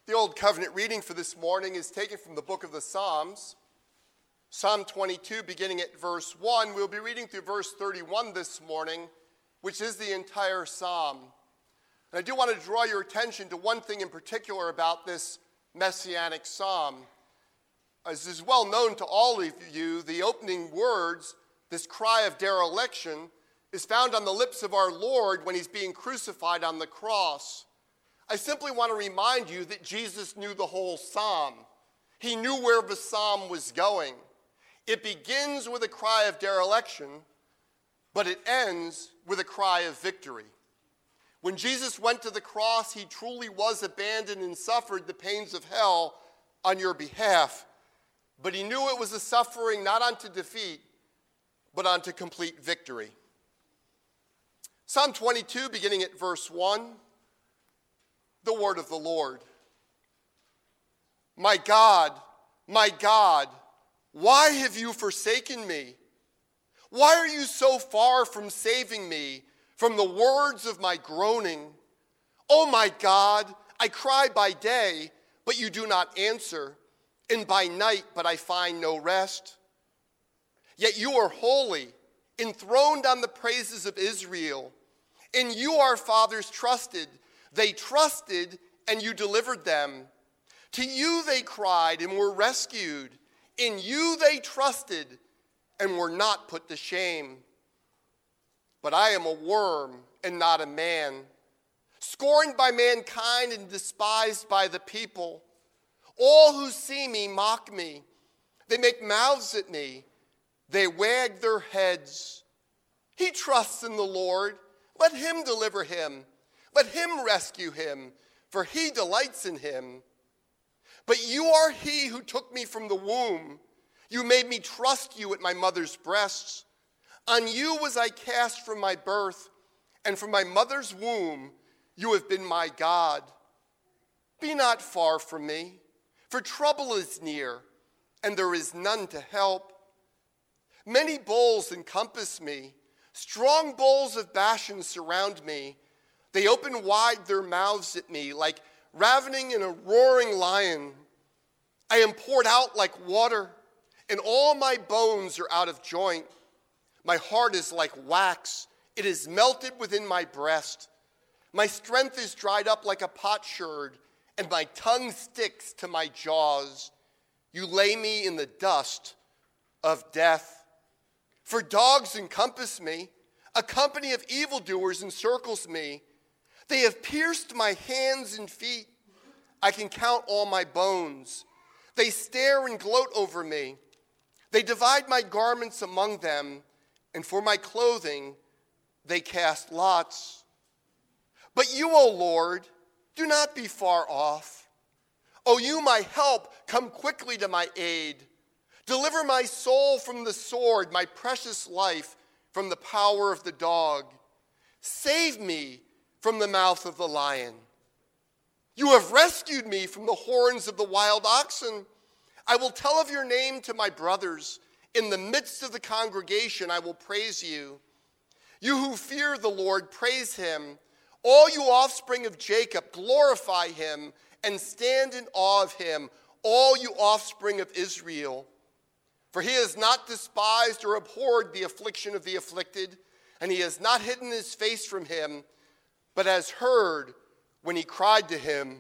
The Old Covenant reading for this morning is taken from the book of the Psalms. Psalm 22, beginning at verse 1. We'll be reading through verse 31 this morning, which is the entire psalm. And I do want to draw your attention to one thing in particular about this messianic psalm. As is well known to all of you, the opening words, this cry of dereliction, is found on the lips of our Lord when he's being crucified on the cross. I simply want to remind you that Jesus knew the whole psalm. He knew where the psalm was going. It begins with a cry of dereliction, but it ends with a cry of victory. When Jesus went to the cross, he truly was abandoned and suffered the pains of hell on your behalf. But he knew it was a suffering not unto defeat, but unto complete victory. Psalm 22, beginning at verse 1. The word of the Lord. My God, why have you forsaken me? Why are you so far from saving me from the words of my groaning? Oh my God, I cry by day, but you do not answer, and by night, but I find no rest. Yet you are holy, enthroned on the praises of Israel. In you our fathers trusted. They trusted, and you delivered them. To you they cried and were rescued. In you they trusted and were not put to shame. But I am a worm and not a man, scorned by mankind and despised by the people. All who see me mock me. They make mouths at me. They wag their heads. He trusts in the Lord. Let him deliver him. Let him rescue him, for he delights in him. But you are he who took me from the womb. You made me trust you at my mother's breasts. On you was I cast from my birth, and from my mother's womb you have been my God. Be not far from me, for trouble is near, and there is none to help. Many bulls encompass me. Strong bulls of Bashan surround me. They open wide their mouths at me like ravening in a roaring lion. I am poured out like water, and all my bones are out of joint. My heart is like wax. It is melted within my breast. My strength is dried up like a potsherd, and my tongue sticks to my jaws. You lay me in the dust of death. For dogs encompass me. A company of evildoers encircles me. They have pierced my hands and feet. I can count all my bones. They stare and gloat over me. They divide my garments among them, and for my clothing they cast lots. But you, O Lord, do not be far off. O you, my help, come quickly to my aid. Deliver my soul from the sword, my precious life from the power of the dog. Save me from the mouth of the lion. You have rescued me from the horns of the wild oxen. I will tell of your name to my brothers. In the midst of the congregation, I will praise you. You who fear the Lord, praise him. All you offspring of Jacob, glorify him and stand in awe of him, all you offspring of Israel. For he has not despised or abhorred the affliction of the afflicted, and he has not hidden his face from him, but has heard when he cried to him.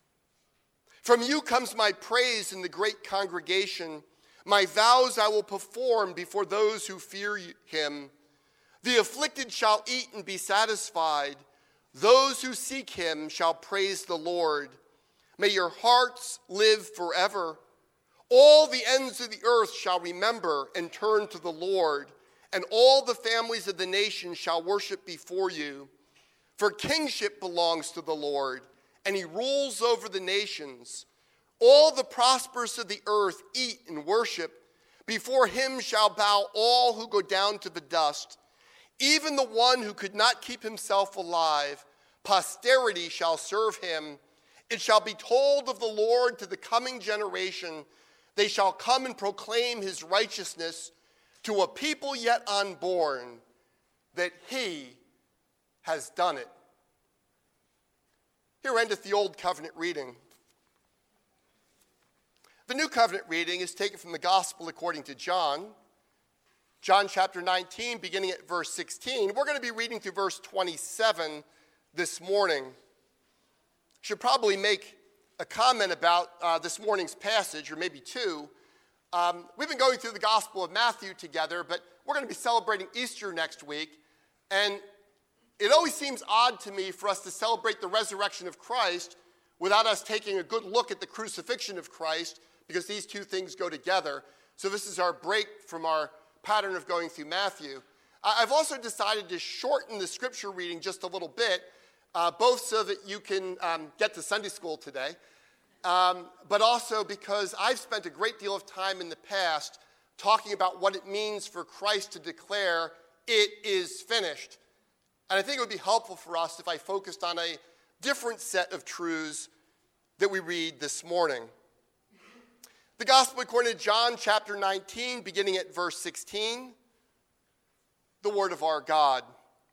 From you comes my praise in the great congregation. My vows I will perform before those who fear him. The afflicted shall eat and be satisfied. Those who seek him shall praise the Lord. May your hearts live forever. All the ends of the earth shall remember and turn to the Lord, and all the families of the nations shall worship before you. For kingship belongs to the Lord, and he rules over the nations. All the prosperous of the earth eat and worship. Before him shall bow all who go down to the dust. Even the one who could not keep himself alive, posterity shall serve him. It shall be told of the Lord to the coming generation. They shall come and proclaim his righteousness to a people yet unborn, that he has done it. Here endeth the Old Covenant reading. The New Covenant reading is taken from the Gospel according to John. John chapter 19, beginning at verse 16. We're going to be reading through verse 27 this morning. Should probably make a comment about this morning's passage, or maybe two. We've been going through the Gospel of Matthew together, but we're going to be celebrating Easter next week. And it always seems odd to me for us to celebrate the resurrection of Christ without us taking a good look at the crucifixion of Christ, because these two things go together. So this is our break from our pattern of going through Matthew. I've also decided to shorten the scripture reading just a little bit, both so that you can get to Sunday school today, but also because I've spent a great deal of time in the past talking about what it means for Christ to declare, "It is finished." And I think it would be helpful for us if I focused on a different set of truths that we read this morning. The Gospel according to John chapter 19, beginning at verse 16, the word of our God.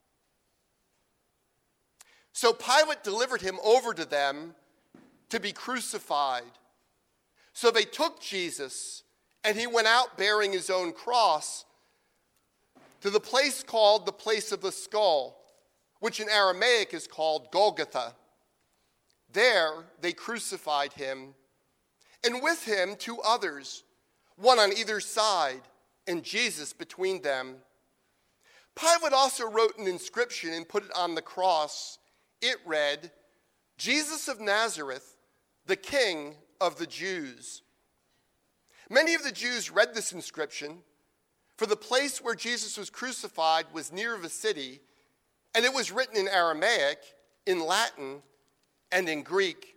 So Pilate delivered him over to them to be crucified. So they took Jesus, and he went out bearing his own cross to the place called the place of the skull, which in Aramaic is called Golgotha. There they crucified him, and with him 2 others, one on either side, and Jesus between them. Pilate also wrote an inscription and put it on the cross. It read, "Jesus of Nazareth, the King of the Jews." Many of the Jews read this inscription, for the place where Jesus was crucified was near the city, and it was written in Aramaic, in Latin, and in Greek.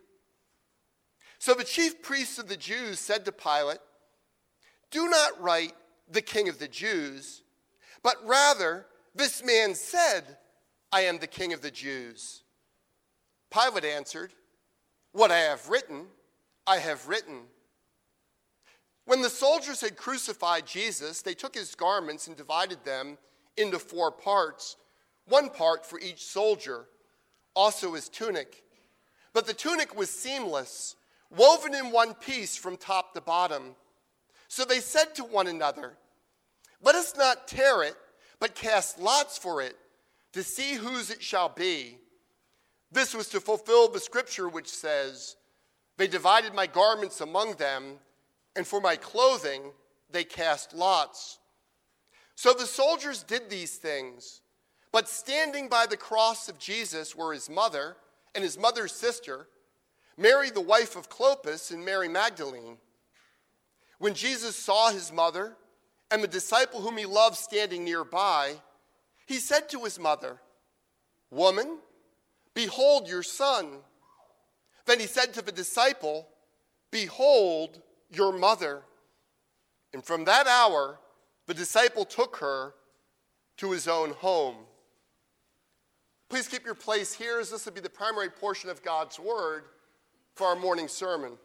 So the chief priests of the Jews said to Pilate, "Do not write the King of the Jews, but rather this man said, 'I am the King of the Jews.'" Pilate answered, "What I have written, I have written." When the soldiers had crucified Jesus, they took his garments and divided them into 4 parts, 1 part for each soldier, also his tunic. But the tunic was seamless, woven in one piece from top to bottom. So they said to one another, "Let us not tear it, but cast lots for it, to see whose it shall be." This was to fulfill the scripture which says, "They divided my garments among them, and for my clothing they cast lots." So the soldiers did these things, but standing by the cross of Jesus were his mother and his mother's sister, Mary the wife of Clopas, and Mary Magdalene. When Jesus saw his mother and the disciple whom he loved standing nearby, he said to his mother, "Woman, behold your son." Then he said to the disciple, "Behold your mother." And from that hour, the disciple took her to his own home. Please keep your place here, as this will be the primary portion of God's word for our morning sermon.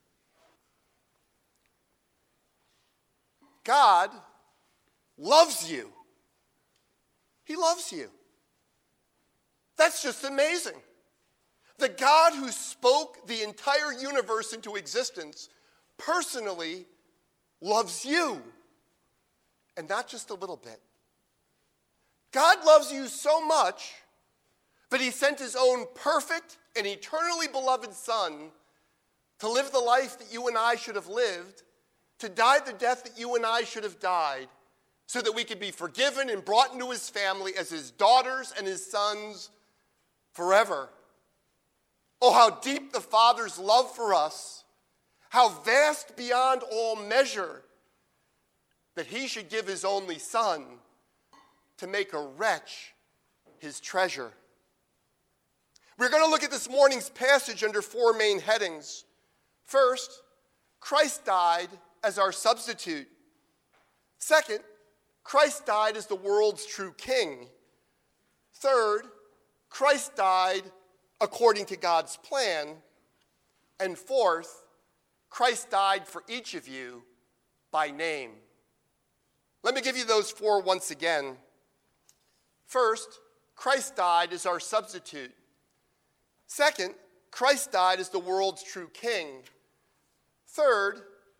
God loves you. He loves you. That's just amazing. The God who spoke the entire universe into existence personally loves you, and not just a little bit. God loves you so much that he sent his own perfect and eternally beloved Son to live the life that you and I should have lived, to die the death that you and I should have died, so that we could be forgiven and brought into his family as his daughters and his sons forever. Oh, how deep the Father's love for us, how vast beyond all measure, that he should give his only Son to make a wretch his treasure. We're going to look at this morning's passage under 4 main headings. First, Christ died as our substitute. Second, Christ died as the world's true king. Third, Christ died according to God's plan. And fourth, Christ died for each of you by name. Let me give you those 4 once again. First, Christ died as our substitute. Second, Christ died as the world's true king. Third,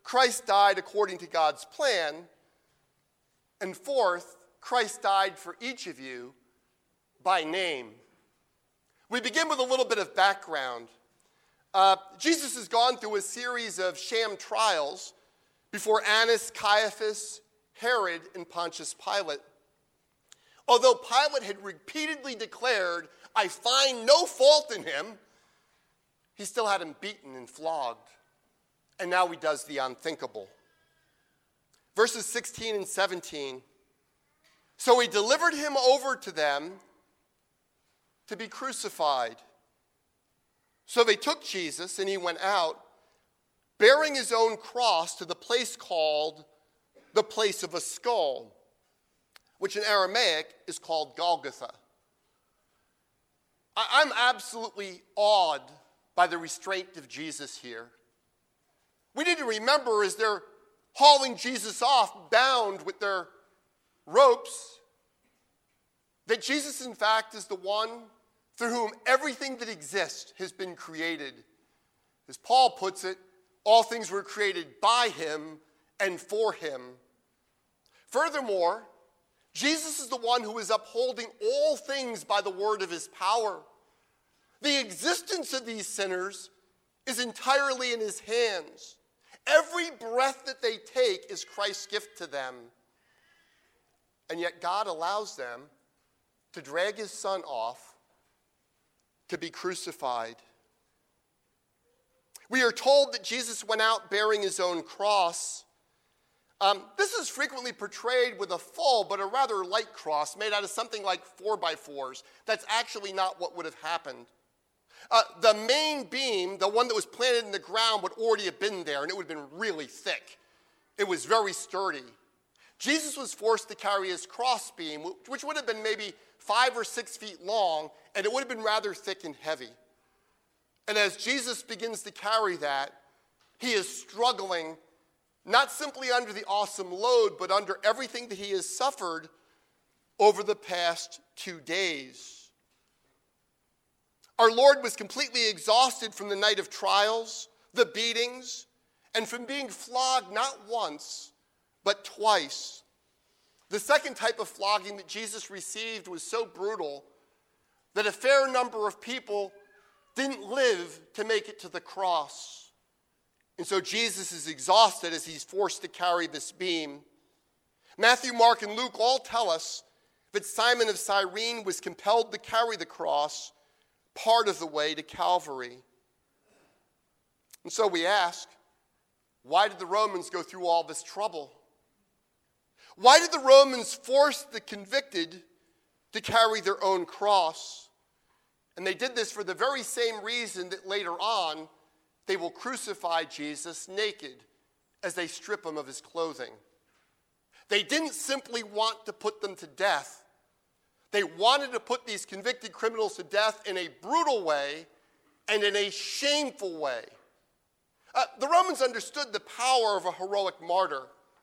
Christ died according to God's plan. And fourth, Christ died for each of you by name. We begin with a little bit of background. Jesus has gone through a series of sham trials before Annas, Caiaphas, Herod, and Pontius Pilate. Although Pilate had repeatedly declared, "I find no fault in him," he still had him beaten and flogged. And now he does the unthinkable. Verses 16 and 17. So he delivered him over to them to be crucified. So they took Jesus, and he went out, bearing his own cross to the place called the place of a skull, which in Aramaic is called Golgotha. I'm absolutely awed by the restraint of Jesus here. We need to remember as they're hauling Jesus off, bound with their ropes, that Jesus, in fact, is the one through whom everything that exists has been created. As Paul puts it, all things were created by him and for him. Furthermore, Jesus is the one who is upholding all things by the word of his power. The existence of these sinners is entirely in his hands. Every breath that they take is Christ's gift to them. And yet God allows them to drag his son off to be crucified. We are told that Jesus went out bearing his own cross. This is frequently portrayed with a full but a rather light cross made out of something like 4x4s. That's actually not what would have happened. The main beam, the one that was planted in the ground, would already have been there, and it would have been really thick. It was very sturdy. Jesus was forced to carry his cross beam, which would have been maybe 5 or 6 feet long, and it would have been rather thick and heavy. And as Jesus begins to carry that, he is struggling not simply under the awesome load, but under everything that he has suffered over the past 2 days. Our Lord was completely exhausted from the night of trials, the beatings, and from being flogged not once, but twice. The second type of flogging that Jesus received was so brutal that a fair number of people didn't live to make it to the cross. And so Jesus is exhausted as he's forced to carry this beam. Matthew, Mark, and Luke all tell us that Simon of Cyrene was compelled to carry the cross part of the way to Calvary. And so we ask, why did the Romans go through all this trouble? Why did the Romans force the convicted to carry their own cross? And they did this for the very same reason that later on they will crucify Jesus naked as they strip him of his clothing. They didn't simply want to put them to death. They wanted to put these convicted criminals to death in a brutal way and in a shameful way. The Romans understood the power of a heroic martyr.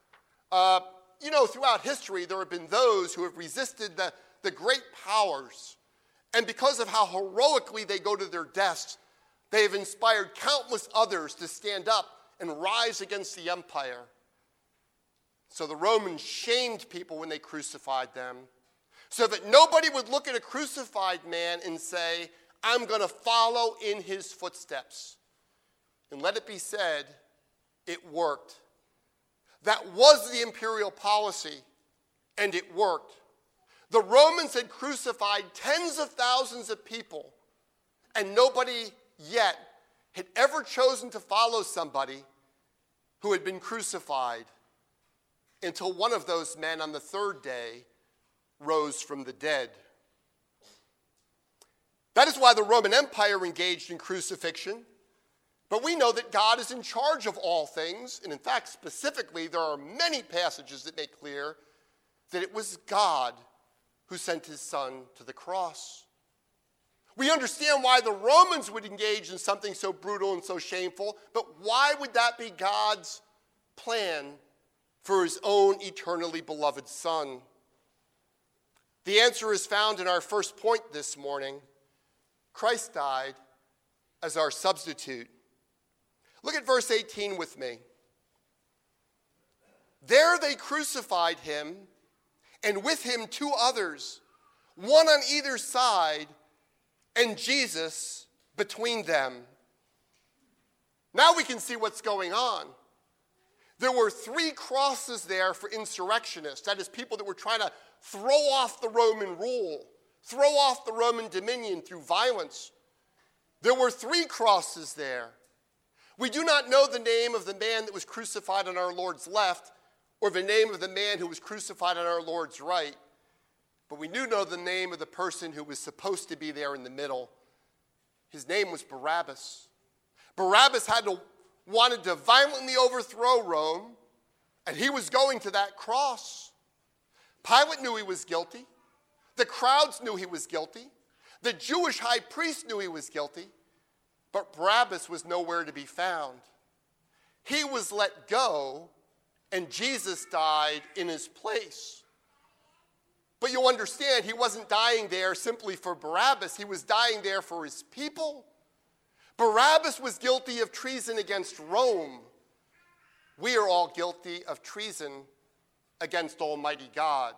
Throughout history, there have been those who have resisted the great powers. And because of how heroically they go to their deaths, they have inspired countless others to stand up and rise against the empire. So the Romans shamed people when they crucified them, so that nobody would look at a crucified man and say, I'm going to follow in his footsteps. And let it be said, it worked. That was the imperial policy, and it worked. The Romans had crucified tens of thousands of people, and nobody yet had ever chosen to follow somebody who had been crucified until one of those men on the third day rose from the dead. That is why the Roman Empire engaged in crucifixion. But we know that God is in charge of all things, and in fact, specifically, there are many passages that make clear that it was God who sent his son to the cross. We understand why the Romans would engage in something so brutal and so shameful, but why would that be God's plan for his own eternally beloved son? The answer is found in our first point this morning. Christ died as our substitute. Look at verse 18 with me. There they crucified him, and with him 2 others, one on either side, and Jesus between them. Now we can see what's going on. There were 3 crosses there for insurrectionists, that is, people that were trying to throw off the Roman rule, throw off the Roman dominion through violence. There were 3 crosses there. We do not know the name of the man that was crucified on our Lord's left, or the name of the man who was crucified on our Lord's right, but we do know the name of the person who was supposed to be there in the middle. His name was Barabbas. Barabbas wanted to violently overthrow Rome, and he was going to that cross. Pilate knew he was guilty. The crowds knew he was guilty. The Jewish high priest knew he was guilty, but Barabbas was nowhere to be found. He was let go, and Jesus died in his place. But you'll understand, he wasn't dying there simply for Barabbas. He was dying there for his people. Barabbas was guilty of treason against Rome. We are all guilty of treason against Almighty God.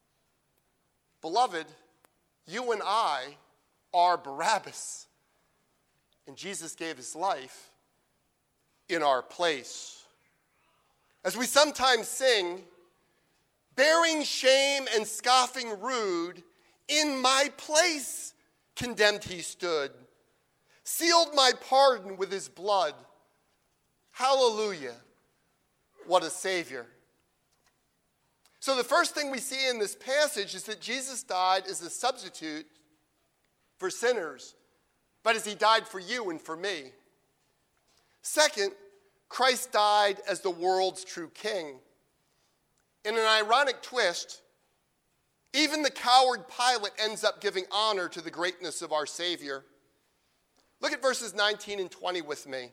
Beloved, you and I are Barabbas, and Jesus gave his life in our place. As we sometimes sing, bearing shame and scoffing rude, in my place condemned he stood, sealed my pardon with his blood. Hallelujah, what a Savior. So the first thing we see in this passage is that Jesus died as a substitute for sinners, but as he died for you and for me. Second, Christ died as the world's true king. In an ironic twist, even the coward Pilate ends up giving honor to the greatness of our Savior. Look at verses 19 and 20 with me.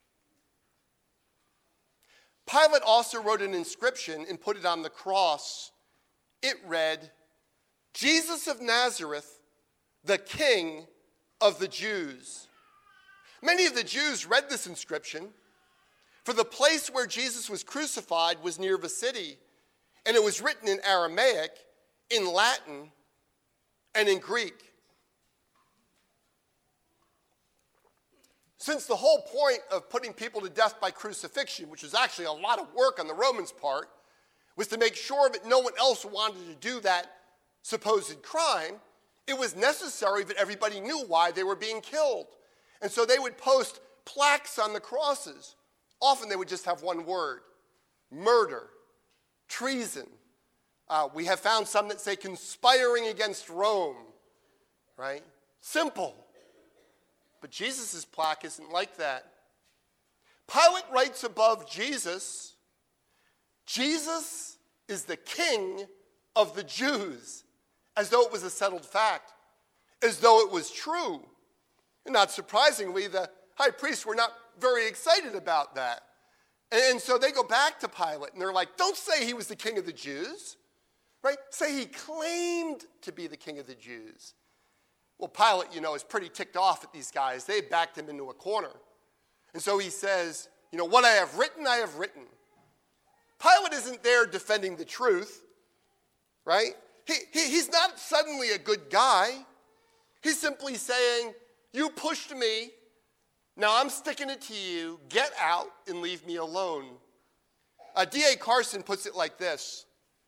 Pilate also wrote an inscription and put it on the cross. It read, Jesus of Nazareth, the King of the Jews. Many of the Jews read this inscription, for the place where Jesus was crucified was near the city, and it was written in Aramaic, in Latin, and in Greek. Since the whole point of putting people to death by crucifixion, which was actually a lot of work on the Romans' part, was to make sure that no one else wanted to do that supposed crime, it was necessary that everybody knew why they were being killed. And so they would post plaques on the crosses. Often they would just have one word: murder, treason. We have found some that say conspiring against Rome, right? Simple. But Jesus' plaque isn't like that. Pilate writes above Jesus, Jesus is the King of the Jews, as though it was a settled fact, as though it was true. And not surprisingly, the high priests were not very excited about that. And so they go back to Pilate, and they're like, don't say he was the King of the Jews, right? Say he claimed to be the King of the Jews. Well, Pilate, is pretty ticked off at these guys. They backed him into a corner. And so he says, what I have written, I have written. Pilate isn't there defending the truth, right? He's not suddenly a good guy. He's simply saying, you pushed me, now I'm sticking it to you, get out and leave me alone. D.A. Carson puts it like this: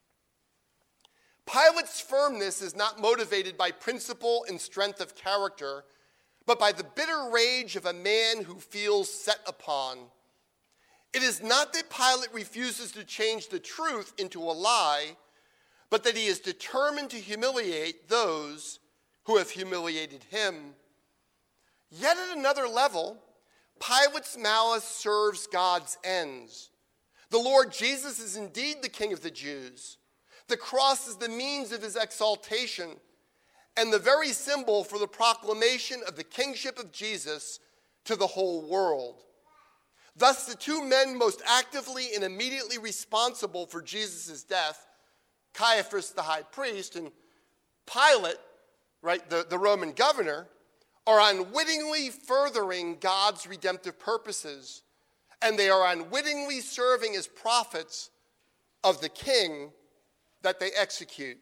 Pilate's firmness is not motivated by principle and strength of character, but by the bitter rage of a man who feels set upon. It is not that Pilate refuses to change the truth into a lie, but that he is determined to humiliate those who have humiliated him. Yet at another level, Pilate's malice serves God's ends. The Lord Jesus is indeed the King of the Jews. The cross is the means of his exaltation and the very symbol for the proclamation of the kingship of Jesus to the whole world. Thus, the 2 men most actively and immediately responsible for Jesus' death, Caiaphas the high priest and Pilate, right, the Roman governor, are unwittingly furthering God's redemptive purposes, and they are unwittingly serving as prophets of the king that they execute.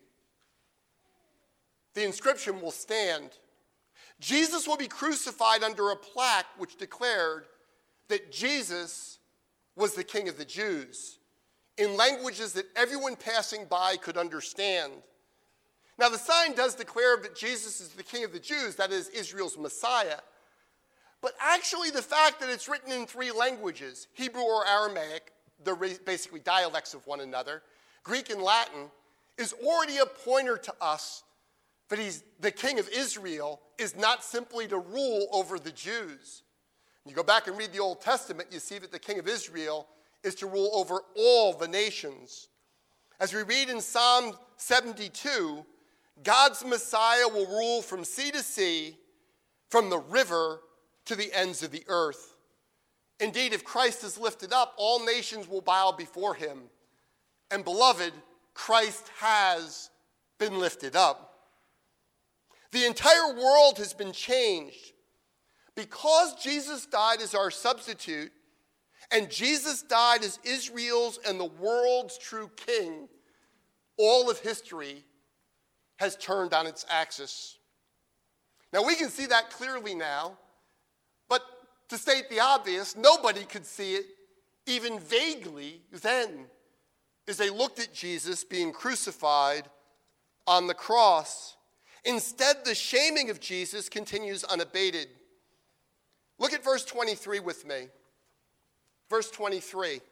The inscription will stand. Jesus will be crucified under a plaque which declared that Jesus was the King of the Jews, in languages that everyone passing by could understand. Now, the sign does declare that Jesus is the King of the Jews, that is, Israel's Messiah. But actually, the fact that it's written in 3 languages, Hebrew or Aramaic, they're basically dialects of one another, Greek and Latin, is already a pointer to us that he's the King of Israel is not simply to rule over the Jews. You go back and read the Old Testament, you see that the King of Israel is to rule over all the nations. As we read in Psalm 72, God's Messiah will rule from sea to sea, from the river to the ends of the earth. Indeed, if Christ is lifted up, all nations will bow before him. And beloved, Christ has been lifted up. The entire world has been changed. Because Jesus died as our substitute, and Jesus died as Israel's and the world's true king, all of history has turned on its axis. Now, we can see that clearly now, but to state the obvious, nobody could see it even vaguely then, as they looked at Jesus being crucified on the cross. Instead, the shaming of Jesus continues unabated. Look at verse 23 with me. Verse 23.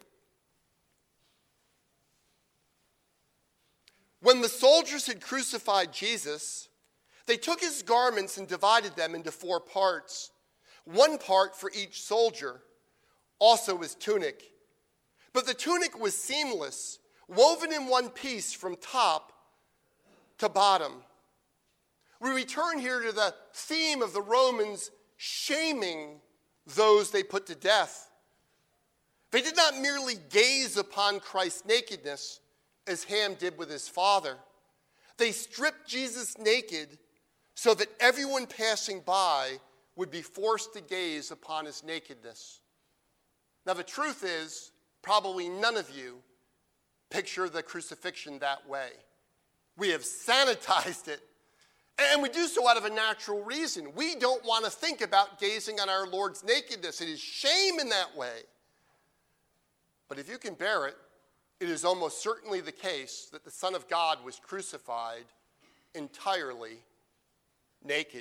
When the soldiers had crucified Jesus, they took his garments and divided them into 4 parts, 1 part for each soldier, also his tunic. But the tunic was seamless, woven in one piece from top to bottom. We return here to the theme of the Romans shaming those they put to death. They did not merely gaze upon Christ's nakedness, as Ham did with his father. They stripped Jesus naked so that everyone passing by would be forced to gaze upon his nakedness. Now, the truth is, probably none of you picture the crucifixion that way. We have sanitized it, and we do so out of a natural reason. We don't want to think about gazing on our Lord's nakedness. It is shame in that way. But if you can bear it, it is almost certainly the case that the Son of God was crucified entirely naked.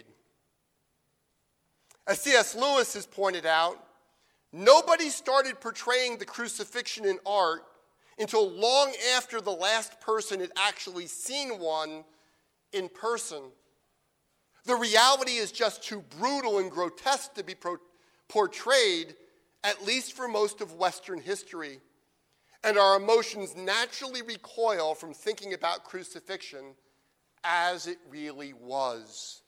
As C.S. Lewis has pointed out, nobody started portraying the crucifixion in art until long after the last person had actually seen one in person. The reality is just too brutal and grotesque to be portrayed, at least for most of Western history. And our emotions naturally recoil from thinking about crucifixion as it really was.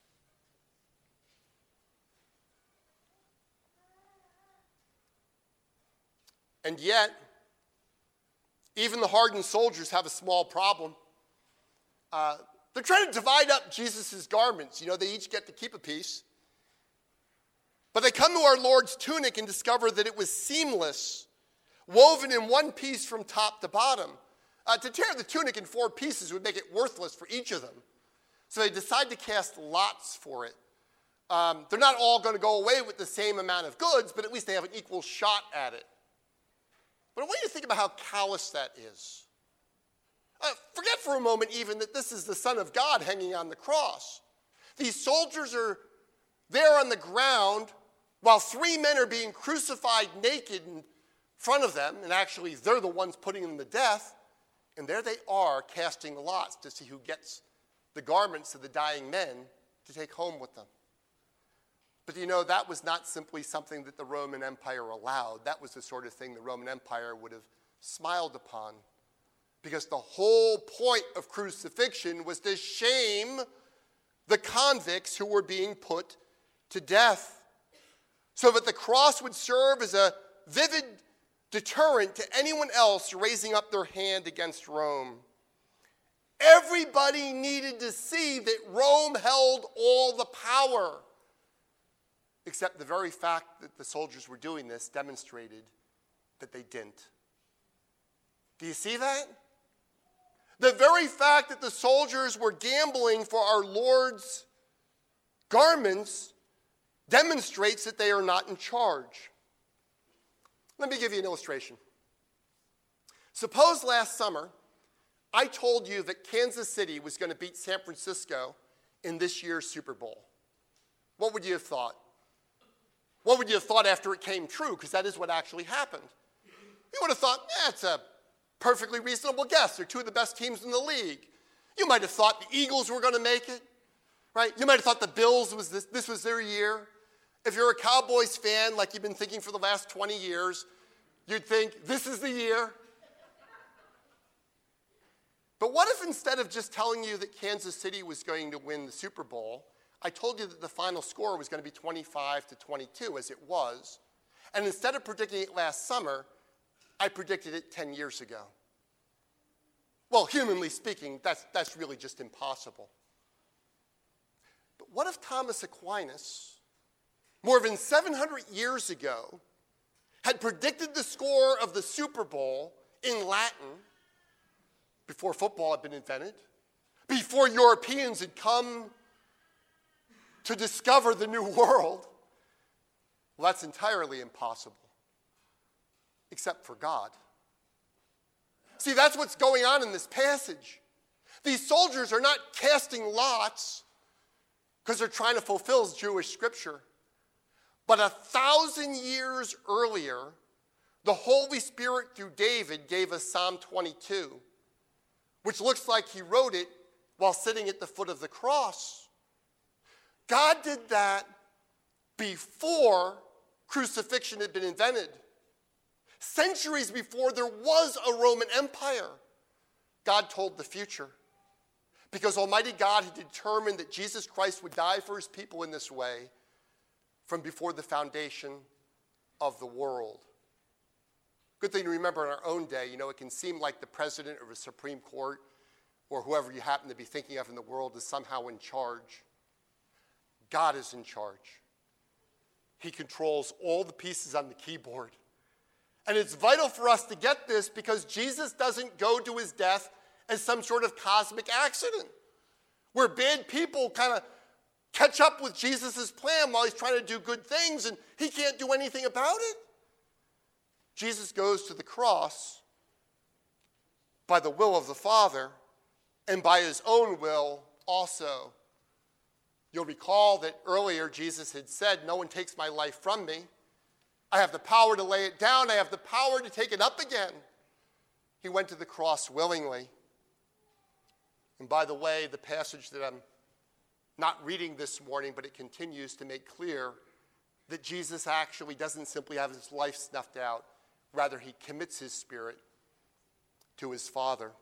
And yet, even the hardened soldiers have a small problem. They're trying to divide up Jesus' garments. You know, they each get to keep a piece. But they come to our Lord's tunic and discover that it was seamless, woven in one piece from top to bottom. To tear the tunic in 4 pieces would make it worthless for each of them. So they decide to cast lots for it. They're not all going to go away with the same amount of goods, but at least they have an equal shot at it. But I want you to think about how callous that is. Forget for a moment even that this is the Son of God hanging on the cross. These soldiers are there on the ground while 3 men are being crucified naked in front of them, and actually they're the ones putting them to death, and there they are casting lots to see who gets the garments of the dying men to take home with them. But you know, that was not simply something that the Roman Empire allowed. That was the sort of thing the Roman Empire would have smiled upon. Because the whole point of crucifixion was to shame the convicts who were being put to death, so that the cross would serve as a vivid deterrent to anyone else raising up their hand against Rome. Everybody needed to see that Rome held all the power, except the very fact that the soldiers were doing this demonstrated that they didn't. Do you see that? The very fact that the soldiers were gambling for our Lord's garments demonstrates that they are not in charge. Let me give you an illustration. Suppose last summer I told you that Kansas City was going to beat San Francisco in this year's Super Bowl. What would you have thought? What would you have thought after it came true? Because that is what actually happened. You would have thought, it's a perfectly reasonable guess. They're two of the best teams in the league. You might have thought the Eagles were going to make it, right? You might have thought the Bills this was their year. If you're a Cowboys fan, like you've been thinking for the last 20 years, you'd think, this is the year. But what if instead of just telling you that Kansas City was going to win the Super Bowl, I told you that the final score was going to be 25-22, as it was, and instead of predicting it last summer, I predicted it 10 years ago. Well, humanly speaking, that's really just impossible. But what if Thomas Aquinas, more than 700 years ago, had predicted the score of the Super Bowl in Latin before football had been invented, before Europeans had come to discover the new world? Well, that's entirely impossible, except for God. See, that's what's going on in this passage. These soldiers are not casting lots because they're trying to fulfill Jewish scripture. But 1,000 years earlier, the Holy Spirit through David gave us Psalm 22, which looks like he wrote it while sitting at the foot of the cross. God did that before crucifixion had been invented. Centuries before there was a Roman Empire, God told the future. Because Almighty God had determined that Jesus Christ would die for his people in this way from before the foundation of the world. Good thing to remember in our own day, it can seem like the president or the Supreme Court or whoever you happen to be thinking of in the world is somehow in charge. God is in charge. He controls all the pieces on the keyboard. And it's vital for us to get this because Jesus doesn't go to his death as some sort of cosmic accident where bad people kind of catch up with Jesus' plan while he's trying to do good things and he can't do anything about it. Jesus goes to the cross by the will of the Father and by his own will also. You'll recall that earlier Jesus had said, "No one takes my life from me. I have the power to lay it down. I have the power to take it up again." He went to the cross willingly. And by the way, the passage that I'm not reading this morning, but it continues to make clear that Jesus actually doesn't simply have his life snuffed out. Rather, he commits his spirit to his Father.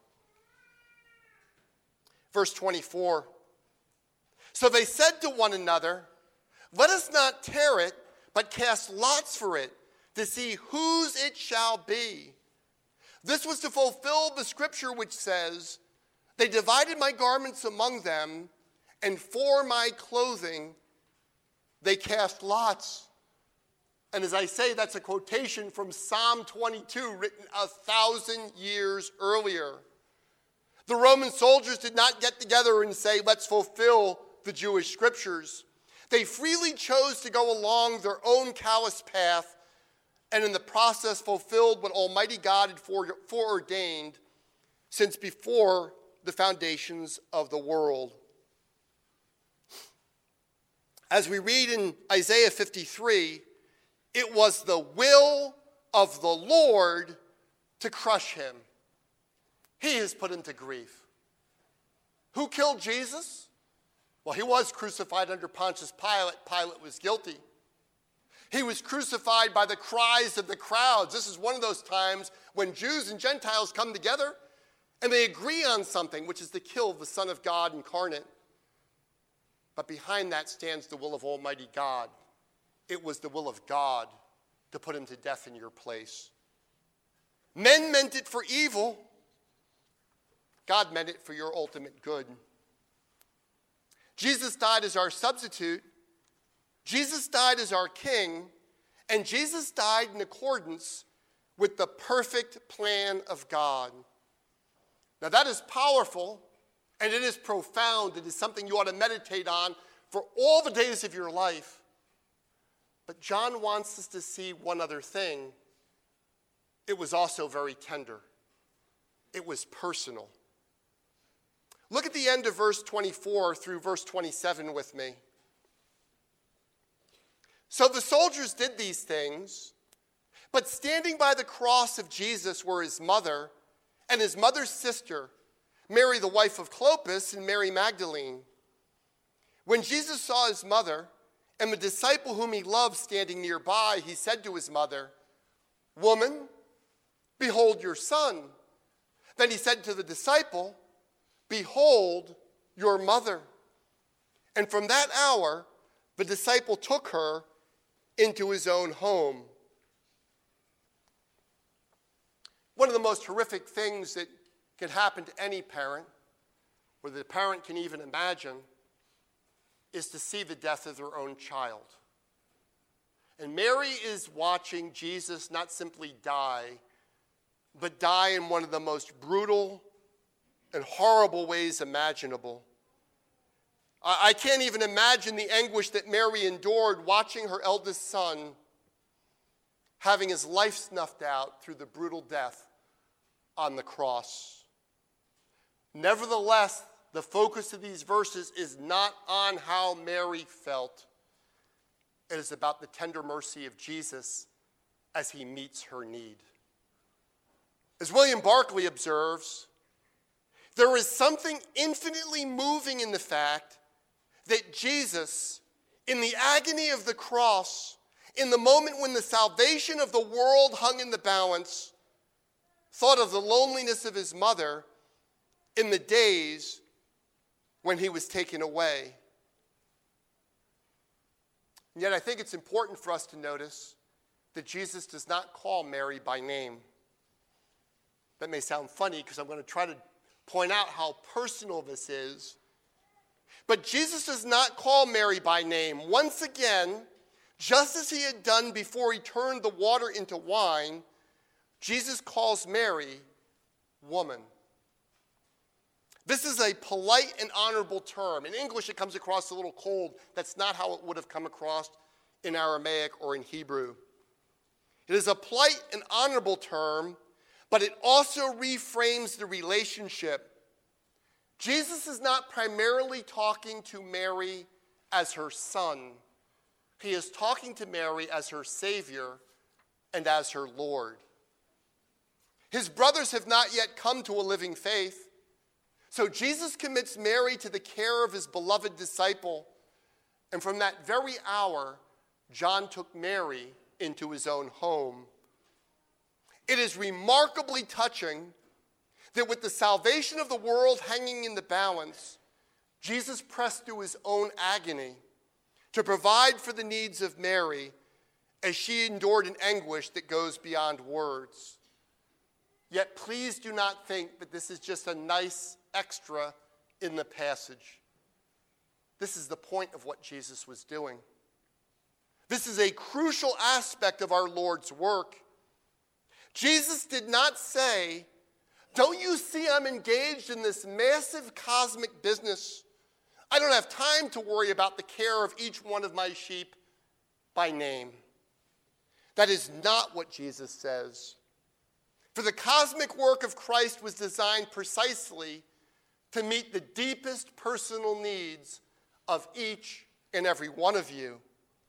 Verse 24. So they said to one another, "Let us not tear it, but cast lots for it, to see whose it shall be." This was to fulfill the scripture which says, "They divided my garments among them, and for my clothing they cast lots." And as I say, that's a quotation from Psalm 22, written 1,000 years earlier. The Roman soldiers did not get together and say, "Let's fulfill the Jewish scriptures." They freely chose to go along their own callous path, and in the process fulfilled what Almighty God had foreordained since before the foundations of the world. As we read in Isaiah 53, it was the will of the Lord to crush him. He has put him to grief. Who killed Jesus? Well, he was crucified under Pontius Pilate. Pilate was guilty. He was crucified by the cries of the crowds. This is one of those times when Jews and Gentiles come together and they agree on something, which is to kill the Son of God incarnate. But behind that stands the will of Almighty God. It was the will of God to put him to death in your place. Men meant it for evil. God meant it for your ultimate good. Jesus died as our substitute. Jesus died as our king. And Jesus died in accordance with the perfect plan of God. Now that is powerful, and it is profound. It is something you ought to meditate on for all the days of your life. But John wants us to see one other thing. It was also very tender. It was personal. Look at the end of verse 24 through verse 27 with me. So the soldiers did these things, but standing by the cross of Jesus were his mother and his mother's sister, Mary the wife of Clopas and Mary Magdalene. When Jesus saw his mother and the disciple whom he loved standing nearby, he said to his mother, "Woman, behold your son." Then he said to the disciple, "Behold your mother." And from that hour, the disciple took her into his own home. One of the most horrific things that can happen to any parent, or the parent can even imagine, is to see the death of their own child. And Mary is watching Jesus not simply die, but die in one of the most brutal and horrible ways imaginable. I can't even imagine the anguish that Mary endured watching her eldest son having his life snuffed out through the brutal death on the cross. Nevertheless, the focus of these verses is not on how Mary felt. It is about the tender mercy of Jesus as he meets her need. As William Barclay observes, there is something infinitely moving in the fact that Jesus, in the agony of the cross, in the moment when the salvation of the world hung in the balance, thought of the loneliness of his mother in the days when he was taken away. And yet I think it's important for us to notice that Jesus does not call Mary by name. That may sound funny because I'm going to try to point out how personal this is. But Jesus does not call Mary by name. Once again, just as he had done before he turned the water into wine, Jesus calls Mary woman. This is a polite and honorable term. In English, it comes across a little cold. That's not how it would have come across in Aramaic or in Hebrew. It is a polite and honorable term, but it also reframes the relationship. Jesus is not primarily talking to Mary as her son. He is talking to Mary as her Savior and as her Lord. His brothers have not yet come to a living faith, so Jesus commits Mary to the care of his beloved disciple, and from that very hour, John took Mary into his own home. It is remarkably touching that with the salvation of the world hanging in the balance, Jesus pressed through his own agony to provide for the needs of Mary as she endured an anguish that goes beyond words. Yet please do not think that this is just a nice extra in the passage. This is the point of what Jesus was doing. This is a crucial aspect of our Lord's work. Jesus did not say, "Don't you see I'm engaged in this massive cosmic business? I don't have time to worry about the care of each one of my sheep by name." That is not what Jesus says. For the cosmic work of Christ was designed precisely to meet the deepest personal needs of each and every one of you.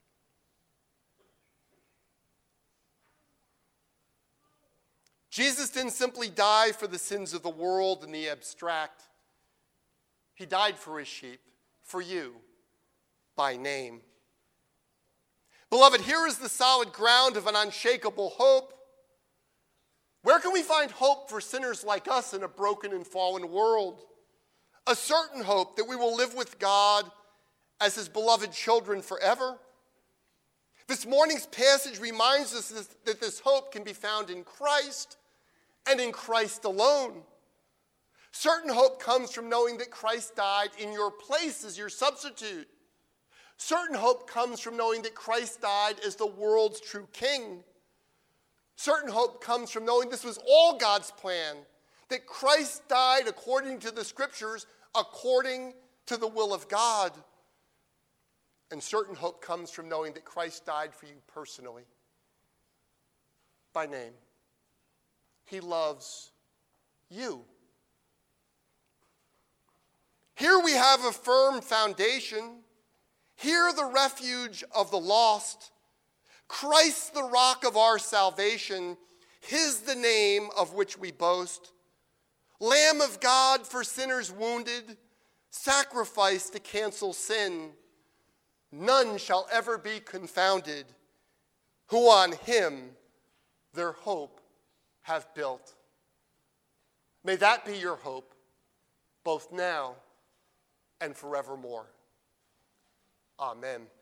Jesus didn't simply die for the sins of the world in the abstract. He died for his sheep, for you, by name. Beloved, here is the solid ground of an unshakable hope. Where can we find hope for sinners like us in a broken and fallen world? A certain hope that we will live with God as his beloved children forever. This morning's passage reminds us that this hope can be found in Christ and in Christ alone. Certain hope comes from knowing that Christ died in your place as your substitute. Certain hope comes from knowing that Christ died as the world's true king. Certain hope comes from knowing this was all God's plan, that Christ died according to the Scriptures, according to the will of God. And certain hope comes from knowing that Christ died for you personally, by name. He loves you. Here we have a firm foundation. Here the refuge of the lost. Christ the rock of our salvation. His the name of which we boast. Lamb of God for sinners wounded. Sacrifice to cancel sin. None shall ever be confounded who on him their hope have built. May that be your hope, both now and forevermore. Amen.